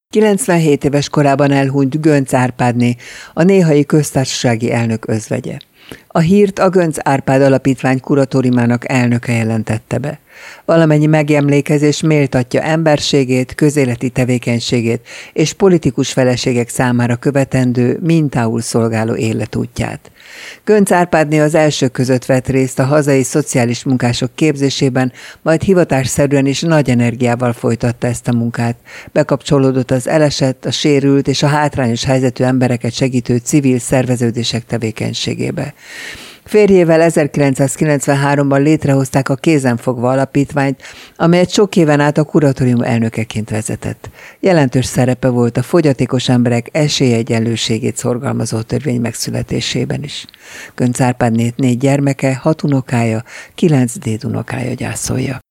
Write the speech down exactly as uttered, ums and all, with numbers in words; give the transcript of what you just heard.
kilencvenhét éves korában elhunyt Göncz Árpádné, a néhai köztársasági elnök özvegye. A hírt a Göncz Árpád Alapítvány kuratóriumának elnöke jelentette be. Valamennyi megemlékezés méltatja emberségét, közéleti tevékenységét és politikus feleségek számára követendő, mintául szolgáló életútját. Göncz Árpádné az elsők között vett részt a hazai szociális munkások képzésében, majd hivatásszerűen és nagy energiával folytatta ezt a munkát. Bekapcsolódott az elesett, a sérült és a hátrányos helyzetű embereket segítő civil szerveződések tevékenységébe. Férjével ezerkilencszázkilencvenháromban létrehozták a Kézenfogva Alapítványt, amelyet sok éven át a kuratórium elnökeként vezetett. Jelentős szerepe volt a fogyatékos emberek esélyegyenlőségét szorgalmazó törvény megszületésében is. Göncz Árpádné négy gyermeke, hat unokája, kilenc dédunokája gyászolja.